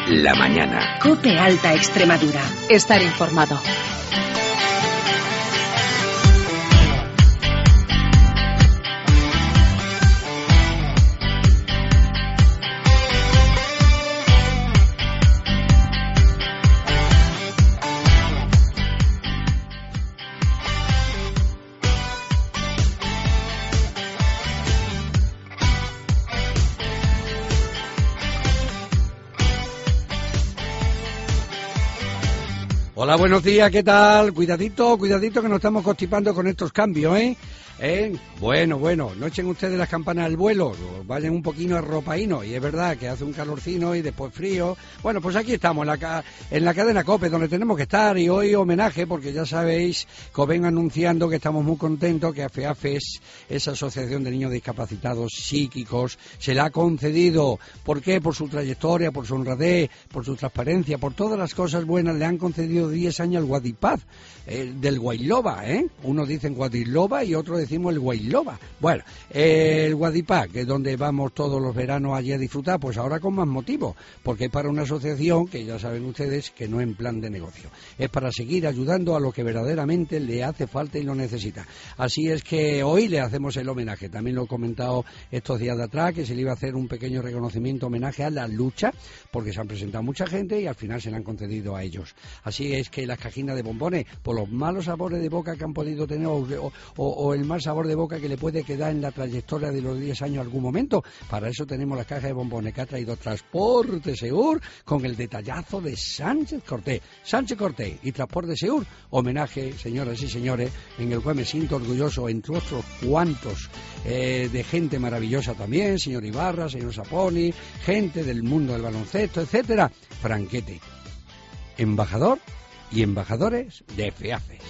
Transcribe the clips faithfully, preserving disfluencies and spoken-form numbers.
la mañana. COPE Alta Extremadura. Estar informado. Hola, buenos días, ¿qué tal? Cuidadito, cuidadito que nos estamos constipando con estos cambios, ¿eh? ¿Eh? Bueno, bueno, no echen ustedes las campanas al vuelo, vayan un poquito arropaínos, y es verdad que hace un calorcino y después frío. Bueno, pues aquí estamos, en la, ca en la cadena COPE, donde tenemos que estar, y hoy homenaje, porque ya sabéis que os ven anunciando que estamos muy contentos, que AFEAFES, esa asociación de niños discapacitados psíquicos, se la ha concedido. ¿Por qué? Por su trayectoria, por su honradez, por su transparencia, por todas las cosas buenas, le han concedido diez años al Guadipaz, eh, del Guayloba, ¿eh? Unos dicen Guadiloba y otros decimos el Guayloba. Bueno, eh, el Guadipaz, que es donde vamos todos los veranos allí a disfrutar, pues ahora con más motivo, porque es para una asociación que ya saben ustedes que no es en plan de negocio, es para seguir ayudando a lo que verdaderamente le hace falta y lo necesita. Así es que hoy le hacemos el homenaje. También lo he comentado estos días de atrás, que se le iba a hacer un pequeño reconocimiento, homenaje a la lucha, porque se han presentado mucha gente y al final se le han concedido a ellos. Así es que las cajinas de bombones, por los malos sabores de boca que han podido tener, o, o, o el mal sabor de boca que le puede quedar en la trayectoria de los diez años algún momento, para eso tenemos las cajas de bombones que ha traído Transporte Seur con el detallazo de Sánchez Cortés. Sánchez Cortés y Transporte Seur, homenaje, señoras y señores, en el cual me siento orgulloso, entre otros cuantos, eh, de gente maravillosa también, señor Ibarra, señor Saponi, gente del mundo del baloncesto, etcétera. Franquete, embajador y embajadores de AFEAFES.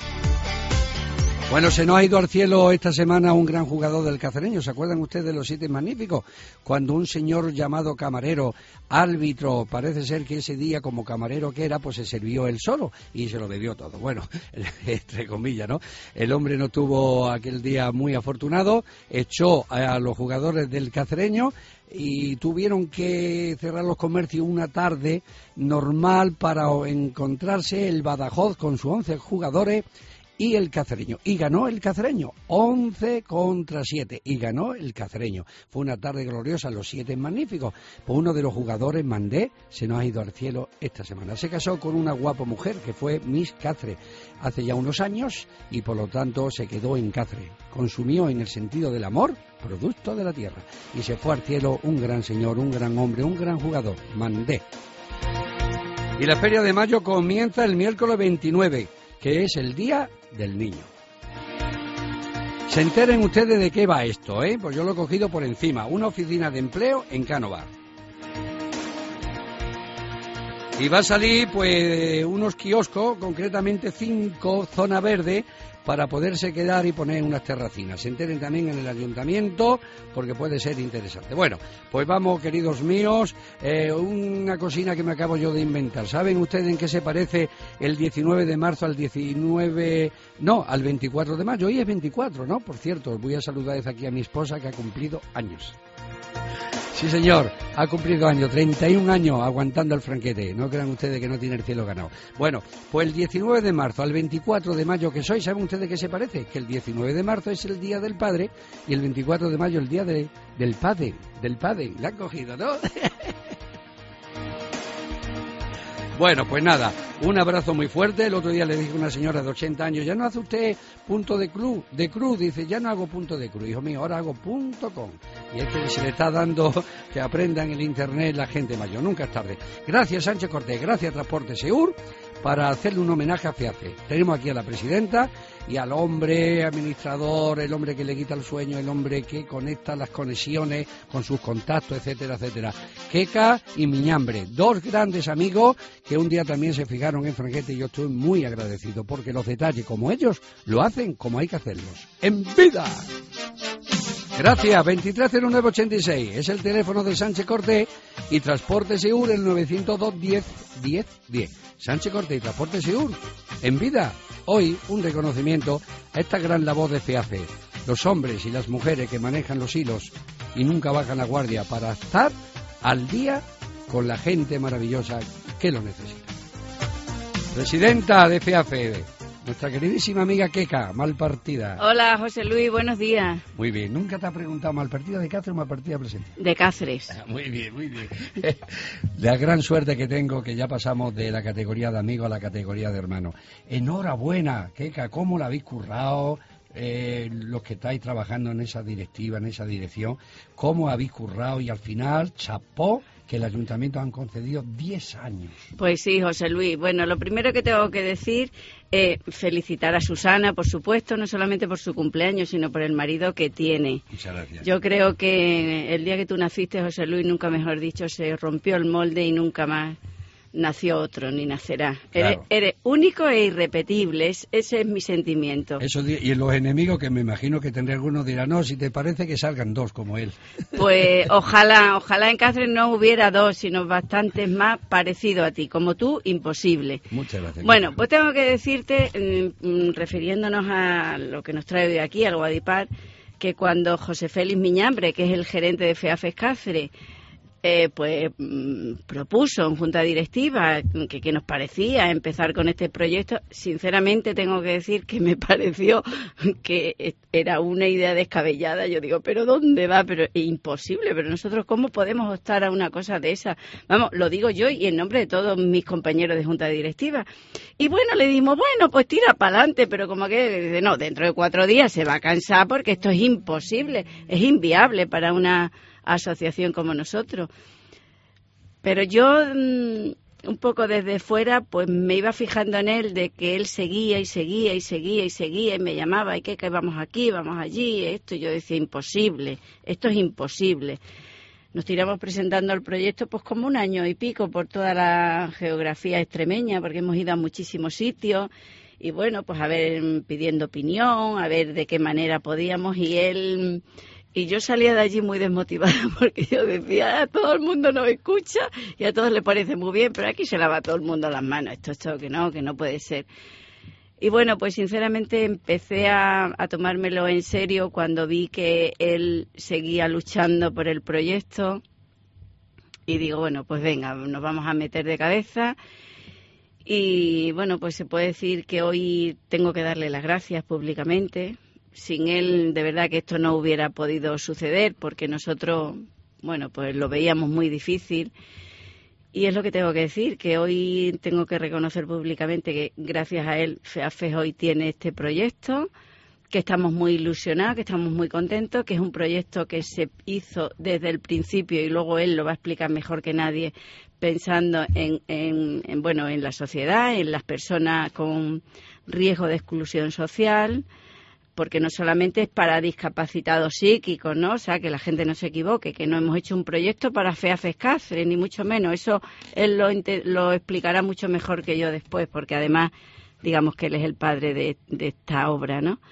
Bueno, se nos ha ido al cielo esta semana un gran jugador del Cacereño. ¿Se acuerdan ustedes de los siete magníficos? Cuando un señor llamado camarero, árbitro, parece ser que ese día como camarero que era, pues se sirvió él solo y se lo bebió todo. Bueno, entre comillas, ¿no? El hombre no tuvo aquel día muy afortunado, echó a los jugadores del Cacereño y tuvieron que cerrar los comercios una tarde normal para encontrarse el Badajoz con sus once jugadores y el Cacereño, y ganó el Cacereño, once contra siete, y ganó el Cacereño. Fue una tarde gloriosa, los siete magníficos. Pues uno de los jugadores, Mandé, se nos ha ido al cielo esta semana. Se casó con una guapa mujer que fue Miss Cáceres hace ya unos años, y por lo tanto se quedó en Cáceres. Consumió en el sentido del amor, producto de la tierra, y se fue al cielo un gran señor, un gran hombre, un gran jugador, Mandé. Y la Feria de Mayo comienza el miércoles veintinueve, que es el Día del Niño. Se enteren ustedes de qué va esto, ¿eh? Pues yo lo he cogido por encima. Una oficina de empleo en Cánovas. Y va a salir, pues, unos kioscos, concretamente cinco, zona verde, para poderse quedar y poner unas terracinas. Se enteren también en el ayuntamiento, porque puede ser interesante. Bueno, pues vamos, queridos míos, eh, una cocina que me acabo yo de inventar. ¿Saben ustedes en qué se parece el diecinueve de marzo al diecinueve... No, al veinticuatro de mayo? Hoy es veinticuatro, ¿no? Por cierto, voy a saludar desde aquí a mi esposa, que ha cumplido años. Sí, señor, ha cumplido años, treinta y un años aguantando el franquete. No crean ustedes que no tiene el cielo ganado. Bueno, pues el diecinueve de marzo al veinticuatro de mayo que soy, ¿saben ustedes qué se parece? Que el diecinueve de marzo es el Día del Padre y el veinticuatro de mayo el Día de, del Padre. Del Padre, la han cogido, ¿no? Bueno, pues nada, un abrazo muy fuerte. El otro día le dije a una señora de ochenta años, ya no hace usted punto de cruz, de cruz, dice, ya no hago punto de cruz, hijo mío, ahora hago punto com. Y es que se le está dando que aprendan el internet la gente mayor, nunca es tarde. Gracias, Sánchez Cortés, gracias, Transporte Seur, para hacerle un homenaje a AFEAFES. Tenemos aquí a la presidenta y al hombre administrador, el hombre que le quita el sueño, el hombre que conecta las conexiones con sus contactos, etcétera, etcétera. Queca y Miñambre, dos grandes amigos que un día también se fijaron en Franquete, y yo estoy muy agradecido porque los detalles como ellos lo hacen como hay que hacerlos. ¡En vida! Gracias, veintitrés cero nueve ochenta y seis es el teléfono de Sánchez Cortés y Transporte Seur, el novecientos dos diez diez diez. Sánchez Cortés y Transporte Seur, en vida. Hoy un reconocimiento a esta gran labor de AFEAFES, los hombres y las mujeres que manejan los hilos y nunca bajan la guardia para estar al día con la gente maravillosa que lo necesita. Presidenta de FEAFE, nuestra queridísima amiga Queca, Malpartida. Hola, José Luis, buenos días. Muy bien, ¿nunca te ha preguntado Malpartida de Cáceres o Malpartida presente? De Cáceres. Ah, muy bien, muy bien. La gran suerte que tengo, que ya pasamos de la categoría de amigo a la categoría de hermano. Enhorabuena, Queca, ¿cómo la habéis currado? Eh, los que estáis trabajando en esa directiva, en esa dirección, cómo habéis currado y al final, chapó, que el ayuntamiento han concedido diez años. Pues sí, José Luis. Bueno, lo primero que tengo que decir es felicitar a Susana, por supuesto, no solamente por su cumpleaños, sino por el marido que tiene. Muchas gracias. Yo creo que el día que tú naciste, José Luis, nunca mejor dicho, se rompió el molde y nunca más nació otro, ni nacerá. Claro. Eres, eres único e irrepetible, es, ese es mi sentimiento. Eso, y los enemigos, que me imagino que tendré algunos, dirán, no, si te parece que salgan dos como él. Pues ojalá, ojalá en Cáceres no hubiera dos, sino bastantes más parecidos a ti. Como tú, imposible. Muchas gracias. Bueno, pues tengo que decirte, mm, refiriéndonos a lo que nos trae hoy aquí, al Guadipar, que cuando José Félix Miñambre, que es el gerente de FEAFES Cáceres, Eh, pues mmm, propuso en junta directiva que, que nos parecía empezar con este proyecto, sinceramente tengo que decir que me pareció que era una idea descabellada. Yo digo, ¿pero dónde va? Pero es imposible, pero nosotros ¿cómo podemos optar a una cosa de esa? Vamos, lo digo yo y en nombre de todos mis compañeros de junta directiva. Y bueno, le dimos, bueno, pues tira para adelante, pero como que dice, no, dentro de cuatro días se va a cansar porque esto es imposible, es inviable para una asociación como nosotros. Pero yo mmm, un poco desde fuera pues me iba fijando en él, de que él seguía y seguía y seguía y seguía y me llamaba, y que, que vamos aquí, vamos allí, esto. Y yo decía, imposible, esto es imposible. Nos tiramos presentando el proyecto pues como un año y pico por toda la geografía extremeña, porque hemos ido a muchísimos sitios. Y bueno, pues a ver, pidiendo opinión, a ver de qué manera podíamos, y él... Y yo salía de allí muy desmotivada porque yo decía, a todo el mundo nos escucha y a todos les parece muy bien, pero aquí se lava todo el mundo las manos, esto, esto, que no, que no puede ser. Y bueno, pues sinceramente empecé a, a tomármelo en serio cuando vi que él seguía luchando por el proyecto y digo, bueno, pues venga, nos vamos a meter de cabeza. Y bueno, pues se puede decir que hoy tengo que darle las gracias públicamente. Sin él, de verdad que esto no hubiera podido suceder, porque nosotros, bueno, pues lo veíamos muy difícil. Y es lo que tengo que decir, que hoy tengo que reconocer públicamente que gracias a él FEAFES hoy tiene este proyecto, que estamos muy ilusionados, que estamos muy contentos, que es un proyecto que se hizo desde el principio, y luego él lo va a explicar mejor que nadie, pensando en, en, en bueno, en la sociedad, en las personas con riesgo de exclusión social, porque no solamente es para discapacitados psíquicos, ¿no? O sea, que la gente no se equivoque, que no hemos hecho un proyecto para FEAFES Cáceres, ni mucho menos. Eso él lo, lo explicará mucho mejor que yo después, porque además, digamos que él es el padre de, de esta obra, ¿no?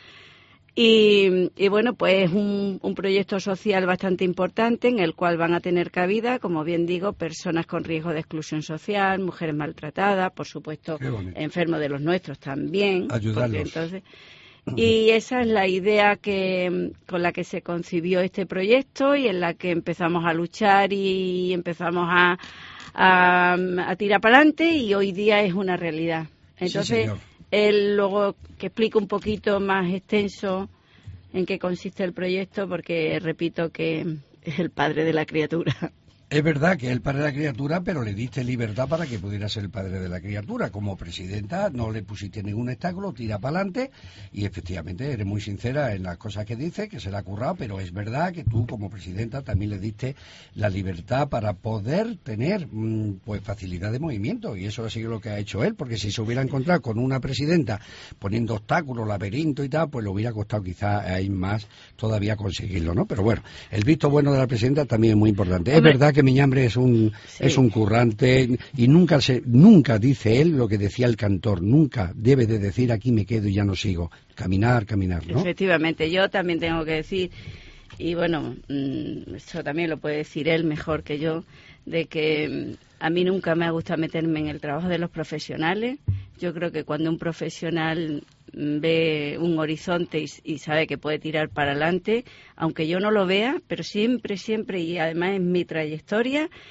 Y, y bueno, pues es un, un proyecto social bastante importante en el cual van a tener cabida, como bien digo, personas con riesgo de exclusión social, mujeres maltratadas, por supuesto, enfermos de los nuestros también. Ayudarlos. Entonces, y esa es la idea que con la que se concibió este proyecto y en la que empezamos a luchar y empezamos a, a, a tirar para adelante, y hoy día es una realidad. Entonces, sí, él luego que explique un poquito más extenso en qué consiste el proyecto, porque repito que es el padre de la criatura. Es verdad que es el padre de la criatura, pero le diste libertad para que pudiera ser el padre de la criatura. Como presidenta no le pusiste ningún obstáculo, tira para adelante, y efectivamente eres muy sincera en las cosas que dices, que se le ha currado, pero es verdad que tú como presidenta también le diste la libertad para poder tener pues facilidad de movimiento, y eso ha sido lo que ha hecho él, porque si se hubiera encontrado con una presidenta poniendo obstáculos, laberinto y tal, pues le hubiera costado quizás a él más todavía conseguirlo, ¿no? Pero bueno, el visto bueno de la presidenta también es muy importante. Es verdad que Miñambre es un sí. es un currante, y nunca se nunca dice él lo que decía el cantor, nunca debe de decir aquí me quedo y ya no sigo, caminar, caminar, ¿no? Efectivamente, yo también tengo que decir, y bueno, eso también lo puede decir él mejor que yo, de que a mí nunca me ha gustado meterme en el trabajo de los profesionales. Yo creo que cuando un profesional ve un horizonte y, y sabe que puede tirar para adelante, aunque yo no lo vea, pero siempre, siempre, y además en mi trayectoria,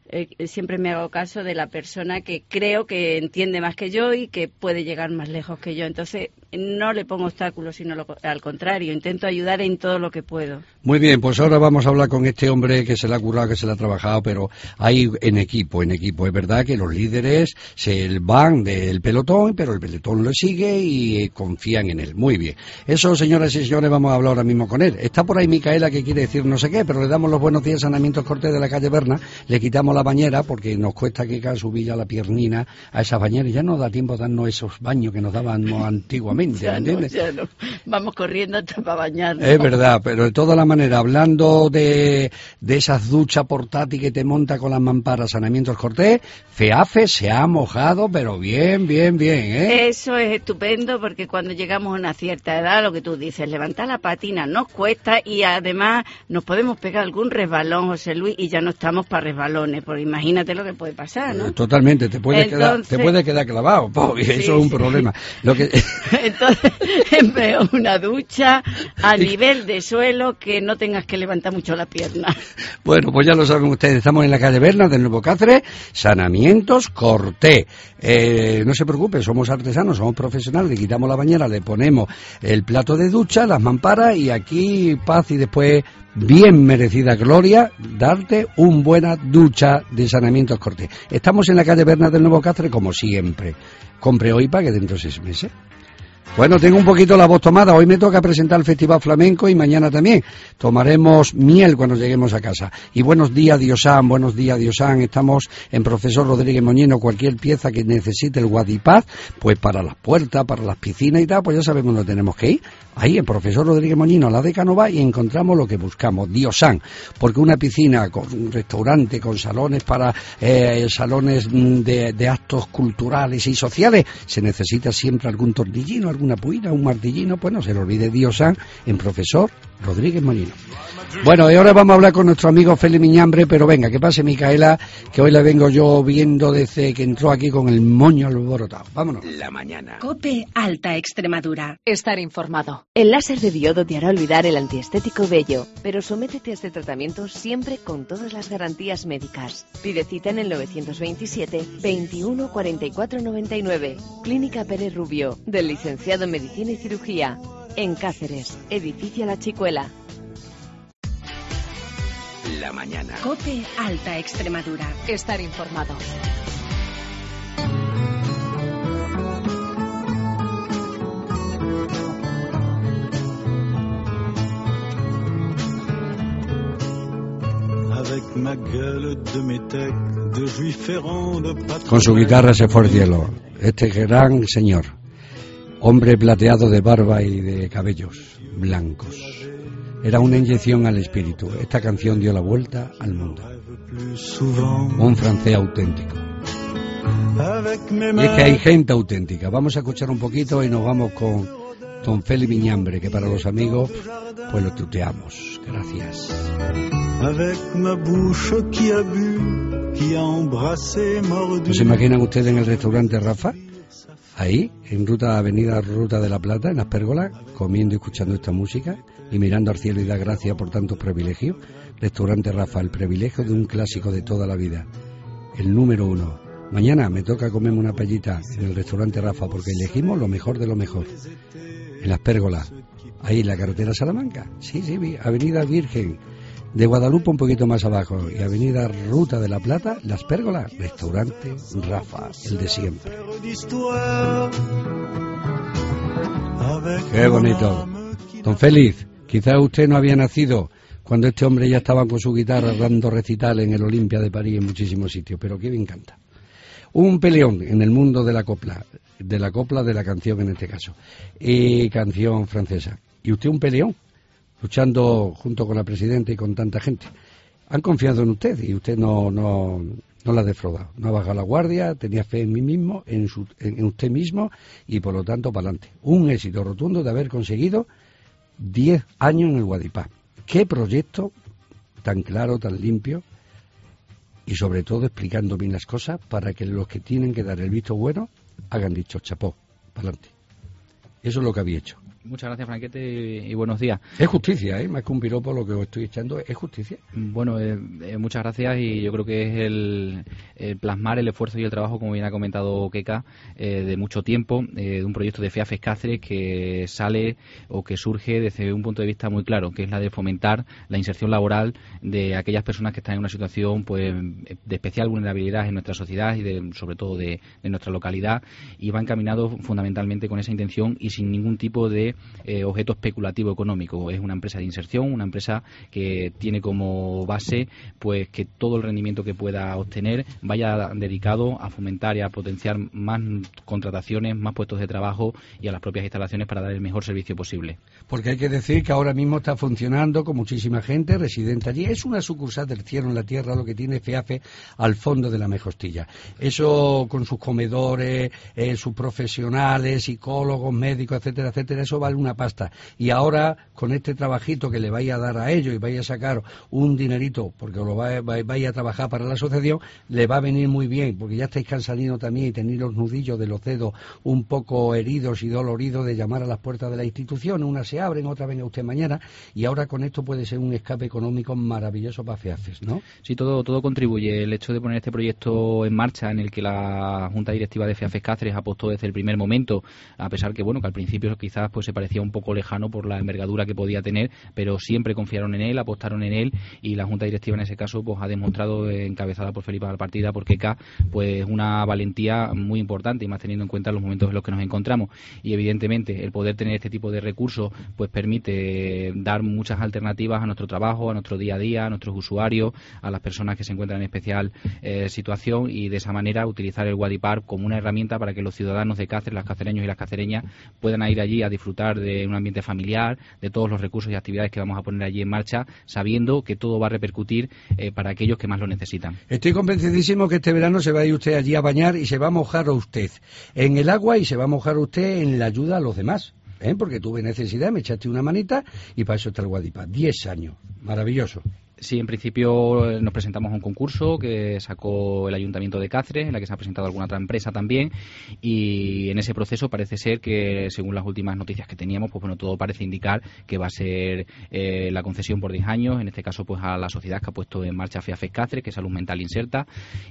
eh, siempre me hago caso de la persona que creo que entiende más que yo y que puede llegar más lejos que yo. Entonces, no le pongo obstáculos, sino lo, al contrario, intento ayudar en todo lo que puedo. Muy bien, pues ahora vamos a hablar con este hombre que se le ha currado, que se le ha trabajado, pero hay en equipo, en equipo. Es verdad que los líderes se van del pelotón, pero el pelotón lo sigue y eh, confían en él. Muy bien. Eso, señoras y señores, vamos a hablar ahora mismo con él. Está por ahí Micaela, que quiere decir no sé qué, pero le damos los buenos días a Sanamientos Cortés de la calle Berna, le quitamos la bañera porque nos cuesta que subir ya la piernina a esas bañeras y ya no da tiempo a darnos esos baños que nos daban antiguamente, ya ¿entiendes? No, ya no. Vamos corriendo hasta para bañarnos. Es verdad, pero de todas las maneras, hablando de, de esas duchas portátiles que te monta con las mamparas Sanamientos Cortés, FEAFE se ha mojado, pero bien, bien, bien, ¿eh? Eso es estupendo porque cuando llegamos a una cierta edad, lo que tú dices, levantar la patina nos cuesta y además nos podemos pegar algún resbalón, José Luis, y ya no estamos para resbalones, porque imagínate lo que puede pasar, ¿no? Totalmente, te puede, Entonces, quedar, te puede quedar clavado, Pobi, sí, eso es un sí. problema. Lo que... Entonces, es mejor una ducha a nivel de suelo que no tengas que levantar mucho la pierna. Bueno, pues ya lo saben ustedes, estamos en la calle Berna del Nuevo Cáceres, Sanamientos Cortés. Eh, no se preocupe, somos artesanos, somos profesionales, le quitamos la bañera, le ponemos el plato de ducha, las mamparas y aquí paz y después bien merecida gloria, darte una buena ducha de Sanamientos Cortés. Estamos en la calle Berna del Nuevo Cáceres como siempre. Compre hoy, pague dentro de seis meses. Bueno, tengo un poquito la voz tomada. Hoy me toca presentar el Festival Flamenco y mañana también. Tomaremos miel cuando lleguemos a casa. Y buenos días, Diosán, buenos días, Diosán. Estamos en Profesor Rodríguez Moñino. Cualquier pieza que necesite el Guadipaz, pues para las puertas, para las piscinas y tal, pues ya sabemos dónde tenemos que ir. Ahí en Profesor Rodríguez Moñino, a la de Canova, y encontramos lo que buscamos, Diosán. Porque una piscina con un restaurante, con salones para eh, salones de, de actos culturales y sociales, se necesita siempre algún tornillino, algún una puina, un martillino, pues no se le olvide Diosán en Profesor Rodríguez Moñino. Bueno, y ahora vamos a hablar con nuestro amigo Félix Miñambre, pero venga, que pase Micaela, que hoy la vengo yo viendo desde que entró aquí con el moño alborotado. Vámonos. La mañana. COPE Alta Extremadura. Estar informado. El láser de diodo te hará olvidar el antiestético bello, pero sométete a este tratamiento siempre con todas las garantías médicas. Pide cita en el novecientos veintisiete, veintiuno, cuarenta y cuatro, noventa y nueve. Clínica Pérez Rubio, del licenciado en Medicina y Cirugía. En Cáceres, edificio La Chicuela. La mañana. COPE Alta Extremadura. Estar informado. Con su guitarra se fue al cielo. Este gran señor, hombre plateado de barba y de cabellos blancos. Era una inyección al espíritu. Esta canción dio la vuelta al mundo. Un francés auténtico. Y es que hay gente auténtica. Vamos a escuchar un poquito y nos vamos con don Félix Miñambre, que para los amigos, pues lo tuteamos. Gracias. ¿No se imaginan ustedes en el restaurante Rafa? Ahí, en ruta, avenida Ruta de la Plata, en las pérgolas, comiendo y escuchando esta música y mirando al cielo y da gracias por tantos privilegios. Restaurante Rafa, el privilegio de un clásico de toda la vida, el número uno. Mañana me toca comerme una paellita en el restaurante Rafa porque elegimos lo mejor de lo mejor. En las pérgolas, ahí en la carretera Salamanca, sí, sí, avenida Virgen de Guadalupe un poquito más abajo y avenida Ruta de la Plata, Las Pérgolas, restaurante Rafa, el de siempre. Qué bonito. Don Félix, quizás usted no había nacido cuando este hombre ya estaba con su guitarra dando recital en el Olimpia de París en muchísimos sitios, pero que bien canta. Un peleón en el mundo de la copla, de la copla de la canción en este caso, y canción francesa. Y usted un peleón, luchando junto con la presidenta y con tanta gente. Han confiado en usted y usted no no no la ha defraudado, no ha bajado la guardia, tenía fe en mí mismo, en, su, en usted mismo y por lo tanto para adelante. Un éxito rotundo de haber conseguido diez años en el Guadipaz. Qué proyecto tan claro, tan limpio y sobre todo explicando bien las cosas para que los que tienen que dar el visto bueno hagan dicho chapó, para adelante. Eso es lo que había hecho. Muchas gracias, Franquete, y buenos días. Es justicia, ¿eh? Más que un piropo lo que os estoy echando, es justicia. Bueno, eh, eh, muchas gracias, y yo creo que es el, el plasmar el esfuerzo y el trabajo, como bien ha comentado Keka, eh, de mucho tiempo, eh, de un proyecto de FEAFES Cáceres que sale o que surge desde un punto de vista muy claro, que es la de fomentar la inserción laboral de aquellas personas que están en una situación pues de especial vulnerabilidad en nuestra sociedad y de, sobre todo de, de nuestra localidad, y va encaminado fundamentalmente con esa intención y sin ningún tipo de Eh, objeto especulativo económico. Es una empresa de inserción, una empresa que tiene como base pues que todo el rendimiento que pueda obtener vaya dedicado a fomentar y a potenciar más contrataciones, más puestos de trabajo y a las propias instalaciones para dar el mejor servicio posible. Porque hay que decir que ahora mismo está funcionando con muchísima gente residente allí. Es una sucursal del cielo en la tierra lo que tiene FEAFES al fondo de la Mejostilla. Eso con sus comedores, eh, sus profesionales, psicólogos, médicos, etcétera, etcétera, eso vale una pasta. Y ahora, con este trabajito que le vaya a dar a ellos y vaya a sacar un dinerito, porque lo vaya, vaya a trabajar para la asociación, le va a venir muy bien, porque ya estáis cansadinos también y tenéis los nudillos de los dedos un poco heridos y doloridos de llamar a las puertas de la institución. Unas se abren, otras venga usted mañana, y ahora con esto puede ser un escape económico maravilloso para FEAFES, ¿no? Sí, todo, todo contribuye. El hecho de poner este proyecto en marcha, en el que la Junta Directiva de FEAFES Cáceres apostó desde el primer momento, a pesar que, bueno, que al principio quizás pues se parecía un poco lejano por la envergadura que podía tener, pero siempre confiaron en él, apostaron en él, y la Junta Directiva en ese caso pues ha demostrado, eh, encabezada por Felipe Valpartida, por Keka, pues una valentía muy importante, y más teniendo en cuenta los momentos en los que nos encontramos. Y evidentemente el poder tener este tipo de recursos pues permite dar muchas alternativas a nuestro trabajo, a nuestro día a día, a nuestros usuarios, a las personas que se encuentran en especial eh, situación, y de esa manera utilizar el Guadipar como una herramienta para que los ciudadanos de Cáceres, los cacereños y las cacereñas, puedan ir allí a disfrutar de un ambiente familiar, de todos los recursos y actividades que vamos a poner allí en marcha, sabiendo que todo va a repercutir eh, para aquellos que más lo necesitan. Estoy convencidísimo que este verano se va a ir usted allí a bañar y se va a mojar a usted en el agua y se va a mojar usted en la ayuda a los demás, ¿eh? Porque tuve necesidad, me echaste una manita y para eso está el Guadipar. Diez años, maravilloso. Sí, en principio nos presentamos a un concurso que sacó el Ayuntamiento de Cáceres, en la que se ha presentado alguna otra empresa también, y en ese proceso parece ser que, según las últimas noticias que teníamos, pues bueno, todo parece indicar que va a ser eh, la concesión por diez años, en este caso pues a la sociedad que ha puesto en marcha FEAFES Cáceres, que es Salud Mental Inserta,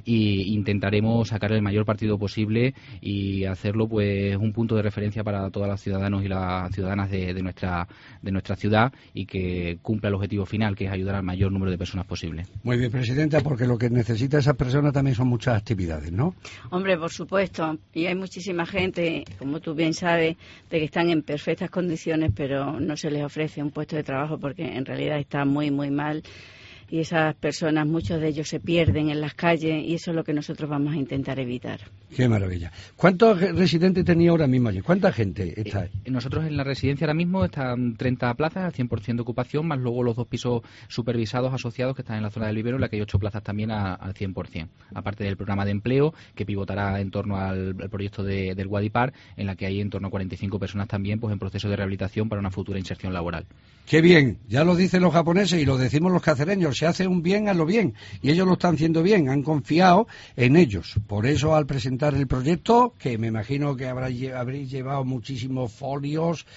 y intentaremos sacar el mayor partido posible y hacerlo pues un punto de referencia para todos los ciudadanos y las ciudadanas de, de nuestra de nuestra ciudad, y que cumpla el objetivo final, que es ayudar al mayor número de personas posible. Muy bien, Presidenta, porque lo que necesita esas personas también son muchas actividades, ¿no? Hombre, por supuesto, y hay muchísima gente, como tú bien sabes, de que están en perfectas condiciones, pero no se les ofrece un puesto de trabajo porque en realidad está muy, muy mal. Y esas personas, muchos de ellos se pierden en las calles, y eso es lo que nosotros vamos a intentar evitar. Qué maravilla. ¿Cuántos residentes tenía ahora mismo allí? ¿Cuánta gente está ahí? Eh, nosotros en la residencia ahora mismo están treinta plazas al cien por ciento de ocupación, más luego los dos pisos supervisados asociados que están en la zona del vivero, en la que hay ocho plazas también a, al cien por ciento. Aparte del programa de empleo, que pivotará en torno al, al proyecto de, del Guadipar, en la que hay en torno a cuarenta y cinco personas también pues en proceso de rehabilitación para una futura inserción laboral. Qué bien, ya lo dicen los japoneses y lo decimos los cacereños, se hace un bien, hazlo bien, y ellos lo están haciendo bien, han confiado en ellos. Por eso, al presentar el proyecto, que me imagino que habrá, habréis llevado muchísimos folios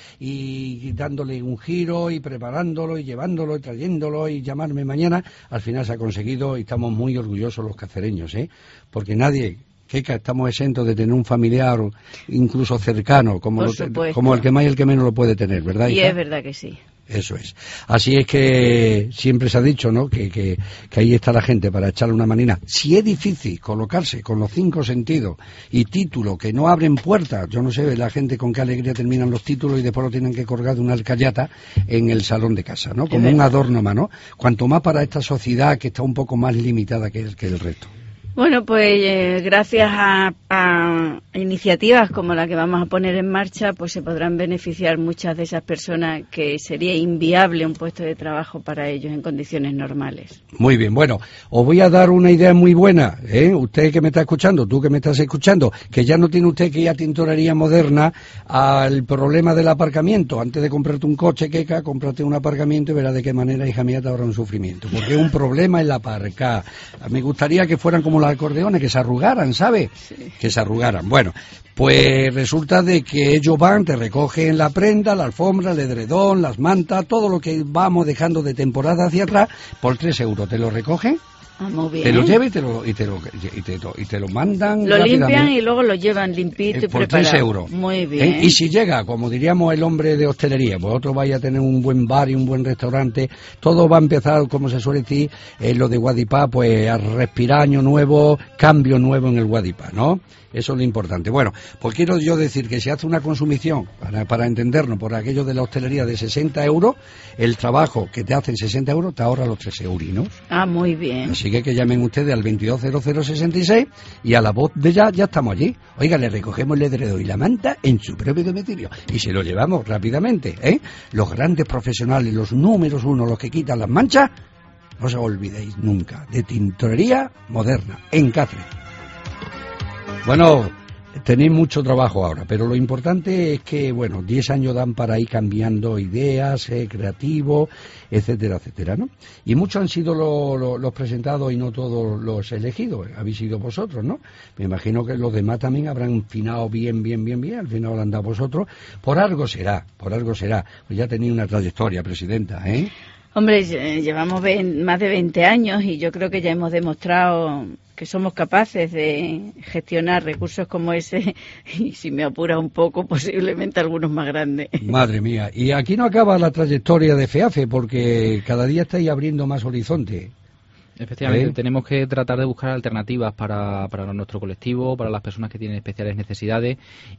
y dándole un giro y preparándolo y llevándolo y trayéndolo y llamarme mañana, al final se ha conseguido y estamos muy orgullosos los cacereños, ¿eh? Porque nadie... Keka, estamos exentos de tener un familiar incluso cercano, como, lo, como el que más y el que menos lo puede tener, ¿verdad, hija? Y es verdad que sí. Eso es. Así es que siempre se ha dicho, ¿no?, que, que, que ahí está la gente para echarle una manina. Si es difícil colocarse con los cinco sentidos y títulos que no abren puertas, yo no sé la gente con qué alegría terminan los títulos y después lo tienen que colgar de una alcayata en el salón de casa, ¿no?, como un adorno más, ¿no? Cuanto más para esta sociedad que está un poco más limitada que el, que el resto. Bueno, pues eh, gracias a, a iniciativas como la que vamos a poner en marcha, pues se podrán beneficiar muchas de esas personas que sería inviable un puesto de trabajo para ellos en condiciones normales. Muy bien, bueno, os voy a dar una idea muy buena, ¿eh? Usted que me está escuchando, tú que me estás escuchando, que ya no tiene usted que ir a Tintorería Moderna al problema del aparcamiento. Antes de comprarte un coche, Keka, cómprate un aparcamiento y verás de qué manera, hija mía, te ahorra un sufrimiento, porque es un problema el aparcar. Me gustaría que fueran como como los acordeones, que se arrugaran, ¿sabes? Sí. Que se arrugaran. Bueno, pues resulta de que ellos van, te recogen la prenda, la alfombra, el edredón, las mantas, todo lo que vamos dejando de temporada hacia atrás, por tres euros. ¿Te lo recogen? Ah, muy bien. Te lo llevan y te lo, y te lo, y te, y te lo mandan Lo limpian rápidamente. y luego lo llevan limpito Eh, y por preparado. tres euros. Muy bien. ¿Eh? Y si llega, como diríamos el hombre de hostelería, vosotros vais a tener un buen bar y un buen restaurante, todo va a empezar, como se suele decir, en lo de Guadipá, pues a respirar año nuevo, cambio nuevo en el Guadipá, ¿no? Eso es lo importante. Bueno, pues quiero yo decir que si hace una consumición, para, para entendernos, por aquello de la hostelería de sesenta euros, el trabajo que te hacen sesenta euros te ahorra los tres eurinos. Ah, muy bien. Así que que llamen ustedes al veintidós cero cero sesenta y seis y a la voz de ya, ya estamos allí. Oiga, le recogemos el edredón y la manta en su propio domicilio y se lo llevamos rápidamente, ¿eh? Los grandes profesionales, los números uno, los que quitan las manchas, no os olvidéis nunca, de Tintorería Moderna, en Cáceres. Bueno, tenéis mucho trabajo ahora, pero lo importante es que, bueno, diez años dan para ir cambiando ideas, eh, creativos, etcétera, etcétera, ¿no? Y muchos han sido lo, lo, los presentados y no todos los elegidos, habéis sido vosotros, ¿no? Me imagino que los demás también habrán finado bien, bien, bien, bien, al final lo han dado vosotros. Por algo será, por algo será. Pues ya tenéis una trayectoria, presidenta, ¿eh? Hombre, llevamos más de veinte años y yo creo que ya hemos demostrado que somos capaces de gestionar recursos como ese y, si me apura un poco, posiblemente algunos más grandes. Madre mía, y aquí no acaba la trayectoria de FEAFE porque cada día estáis abriendo más horizonte. Efectivamente, ¿Eh? tenemos que tratar de buscar alternativas para, para nuestro colectivo, para las personas que tienen especiales necesidades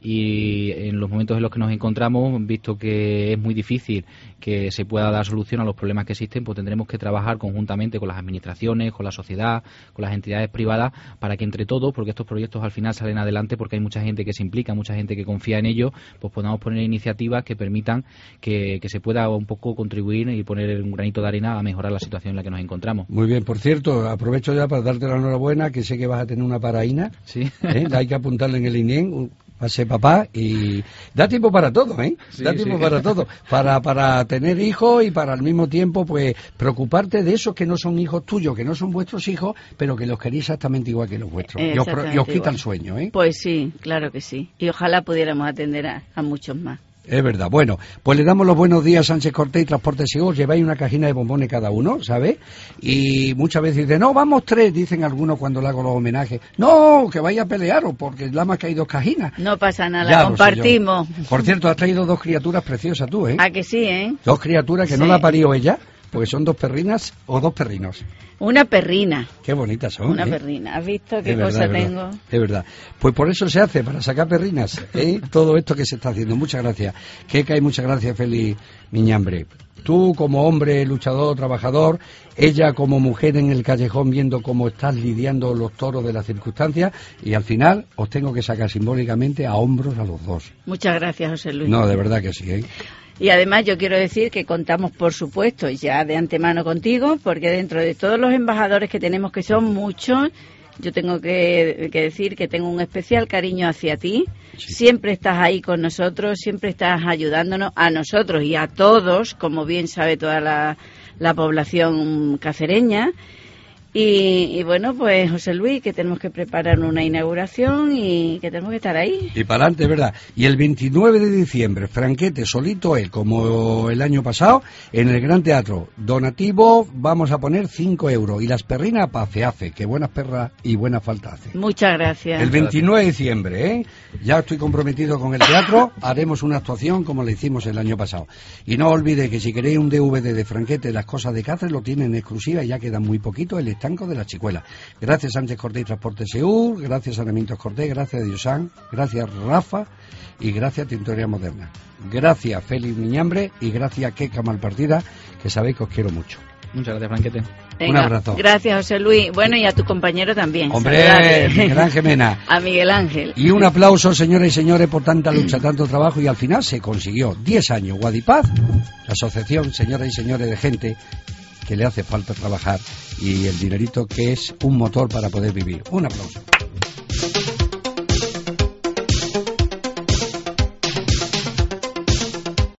y en los momentos en los que nos encontramos, visto que es muy difícil que se pueda dar solución a los problemas que existen, pues tendremos que trabajar conjuntamente con las administraciones, con la sociedad, con las entidades privadas, para que entre todos, porque estos proyectos al final salen adelante porque hay mucha gente que se implica, mucha gente que confía en ellos, pues podamos poner iniciativas que permitan que, que se pueda un poco contribuir y poner un granito de arena a mejorar la situación en la que nos encontramos. Muy bien, por cierto, Cierto, aprovecho ya para darte la enhorabuena, que sé que vas a tener una paraína. Sí. ¿Eh? Hay que apuntarle en el I N E M, va a ser papá, y da tiempo para todo, ¿eh? Sí, da tiempo sí. para todo, para para tener hijos y para al mismo tiempo, pues, preocuparte de esos que no son hijos tuyos, que no son vuestros hijos, pero que los queréis exactamente igual que los vuestros. Y os, y os quita igual. el sueño, ¿eh? Pues sí, claro que sí. Y ojalá pudiéramos atender a, a muchos más. Es verdad. Bueno, pues le damos los buenos días a Sánchez Cortés y Transporte Seguro. Lleváis una cajina de bombones cada uno, ¿sabes? Y muchas veces dicen, no, vamos tres, dicen algunos cuando le hago los homenajes. No, que vaya a pelearos, porque nada más que hay dos cajinas. No pasa nada, Ya la lo compartimos. sé yo. Por cierto, has traído dos criaturas preciosas tú, ¿eh? ¿A que sí, eh? Dos criaturas que Sí. no la parió ella, porque son dos perrinas o dos perrinos. Una perrina. Qué bonitas son, Una ¿eh? perrina. ¿Has visto qué Es verdad, cosa es verdad, tengo? es verdad. Pues por eso se hace, para sacar perrinas, ¿eh? Todo esto que se está haciendo. Muchas gracias. Que hay muchas gracias, Félix Miñambre. Tú como hombre luchador, trabajador, ella como mujer en el callejón viendo cómo estás lidiando los toros de las circunstancias y al final os tengo que sacar simbólicamente a hombros a los dos. Muchas gracias, José Luis. No, de verdad que sí, ¿eh? Y además yo quiero decir que contamos, por supuesto, ya de antemano contigo, porque dentro de todos los embajadores que tenemos, que son muchos, yo tengo que, que decir que tengo un especial cariño hacia ti. Sí. Siempre estás ahí con nosotros, siempre estás ayudándonos a nosotros y a todos, como bien sabe toda la, la población cacereña. Y, y bueno, pues José Luis, que tenemos que preparar una inauguración y que tenemos que estar ahí. Y para adelante, ¿verdad? Y el veintinueve de diciembre, Franquete, solito él, como el año pasado, en el Gran Teatro. Donativo, vamos a poner cinco euros. Y las perrinas para FEAFE, que buenas perras y buena falta hacen. Muchas gracias. El veintinueve de diciembre, ¿eh? Ya estoy comprometido con el teatro, haremos una actuación como la hicimos el año pasado. Y no olvide que si queréis un D V D de Franquete, las cosas de Cáceres, lo tienen en exclusiva y ya quedan muy poquito, el estanco de la Chicuela. Gracias Sánchez Cortés y Transporte Segur, gracias Saneamientos Cortés, gracias Diosan, gracias Rafa y gracias Tintorería Moderna. Gracias Félix Miñambre y gracias Queca Malpartida, que sabéis que os quiero mucho. Muchas gracias, Franquete. Venga, un abrazo. Gracias, José Luis. Bueno, y a tu compañero también. Hombre, Saludarle. Miguel Ángel Mena. A Miguel Ángel. Y un aplauso, señoras y señores, por tanta lucha, tanto trabajo, y al final se consiguió. Diez años, Guadipaz, la asociación, señoras y señores, de gente que le hace falta trabajar y el dinerito que es un motor para poder vivir. Un aplauso.